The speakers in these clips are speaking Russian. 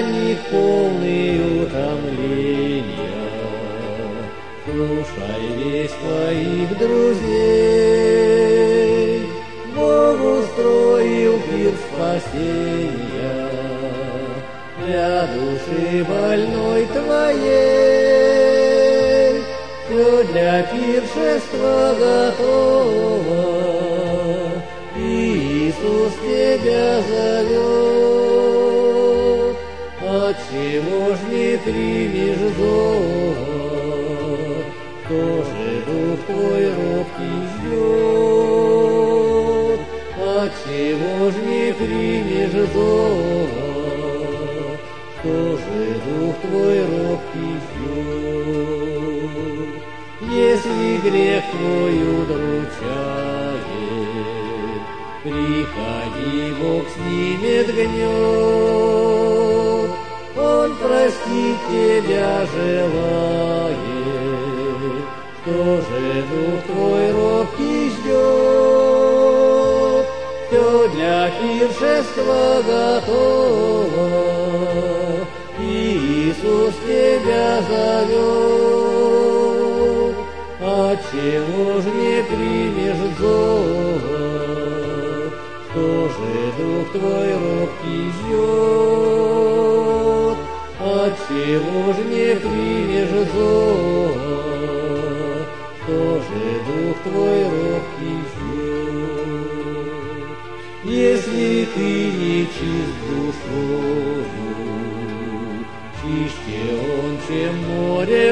них полный утомления. Слушай весть твоих друзей, Бог устроил пир спасения для души больной твоей. Все для пиршества готово, Иисус тебя зовет. Отчего ж не примешь зова? Кто же дух твой робкий ждет? Отчего ж не примешь зова? Кто же дух твой робкий ждет? Если грех твой удручает, приходи, Бог снимет гнет. Он простить тебя желает. Что же дух твой робкий ждет? Все для пиршества готово, Иисус тебя зовет. Отчего ж не примешь зова? Что же дух твой робкий ждет? Отчего ж не примешь зова? Что же дух твой робкий ждет? Если ты не чист душою, чище он, чем море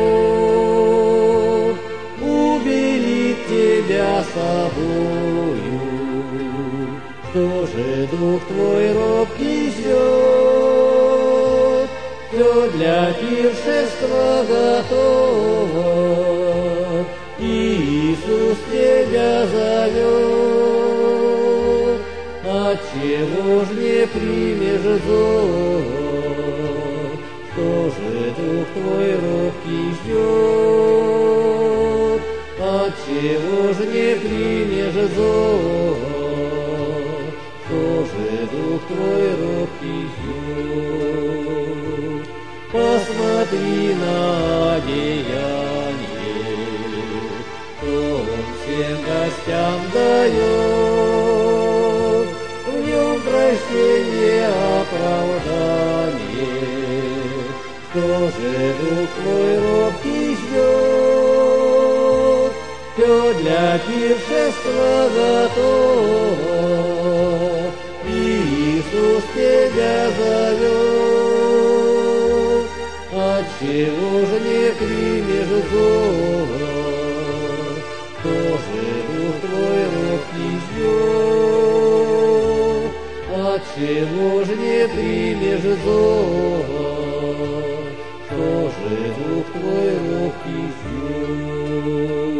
вод, убелит тебя собою. Что же дух твой робкий ждет? Все для пиршества готово, Иисус тебя зовет. Отчего ж не примешь зова? Что же дух твой робкий ждет? Отчего ж не примешь зова? Что же дух твой робкий ждет? Посмотри на одеяние, что он всем гостям дает. В нем прощение, оправдание. Что же дух твой робкий ждет? Все для пиршества готово, Иисус тебя зовет. Отчего же не примешь зова? Кто же дух твой робкий ждет? Отчего же не примешь зова? Кто же дух твой робкий ждет?